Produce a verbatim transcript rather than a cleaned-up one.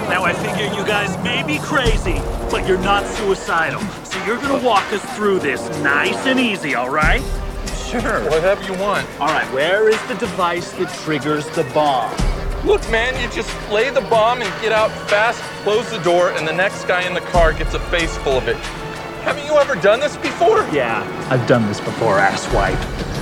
Now, I figure you guys may be crazy, but you're not suicidal. So you're gonna walk us through this nice and easy, all right? Sure. Whatever you want. All right, where is the device that triggers the bomb? Look, man, you just lay the bomb and get out fast, close the door, and the next guy in the car gets a face full of it. Haven't you ever done this before? Yeah, I've done this before, asswipe.